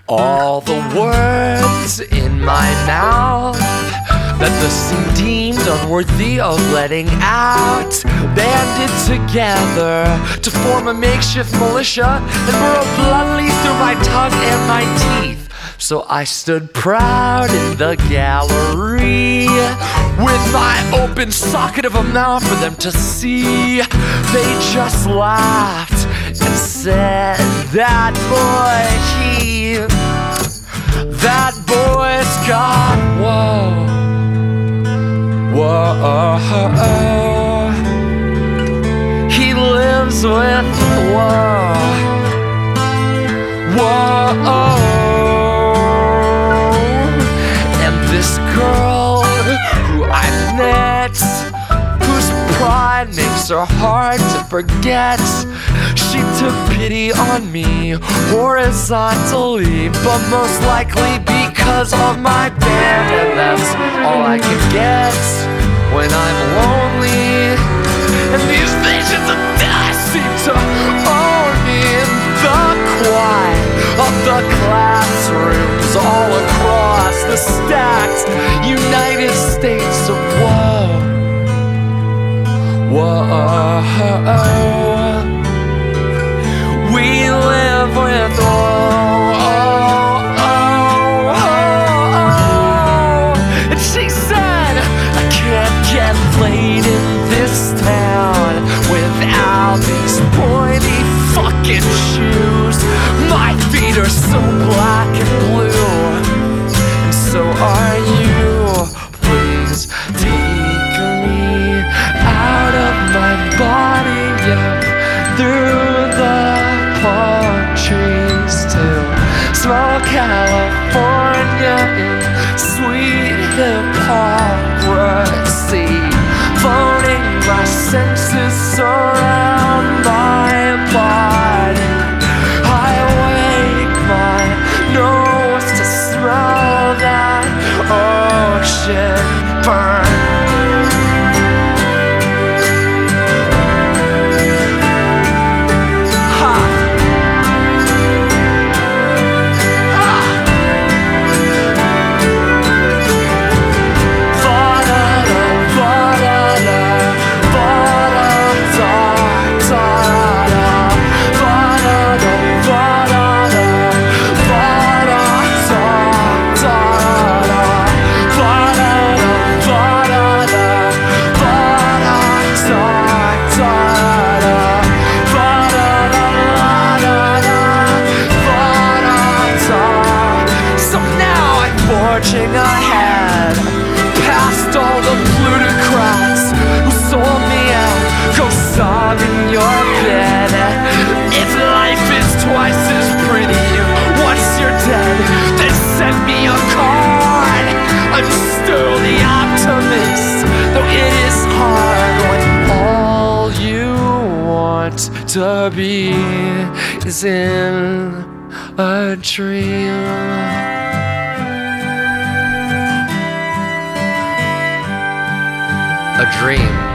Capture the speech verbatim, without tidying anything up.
All the words in my mouth that the sea deemed unworthy of letting out banded together to form a makeshift militia and burrowed bluntly through my tongue and my teeth. So I stood proud in the gallery with my open socket of a mouth for them to see. They just laughed and said, "That boy, he, that boy's got whoa, whoa. He lives with whoa, whoa." This girl who I met, whose pride makes her hard to forget, she took pity on me horizontally, but most likely because of my band, and that's all I can get when I'm lonely. And these visions of death seem to own me in the quiet of the classrooms all across the stacked United States of whoa, whoa. We live with oh, oh, oh, oh. And she said, I can't get laid in this town without these pointy fucking shoes. My feet are so black and blue, and so are you. Please take me out of my body, yeah, through the palm trees to small California in sweet hypocrisy, floating my senses around my body. I wake my nose to smell that ocean burn. Forging ahead past all the plutocrats who sold me out. Go sob in your bed. If life is twice as pretty once you're dead, then send me a card. I'm still the optimist, though it is hard when all you want to be is in a dream. A dream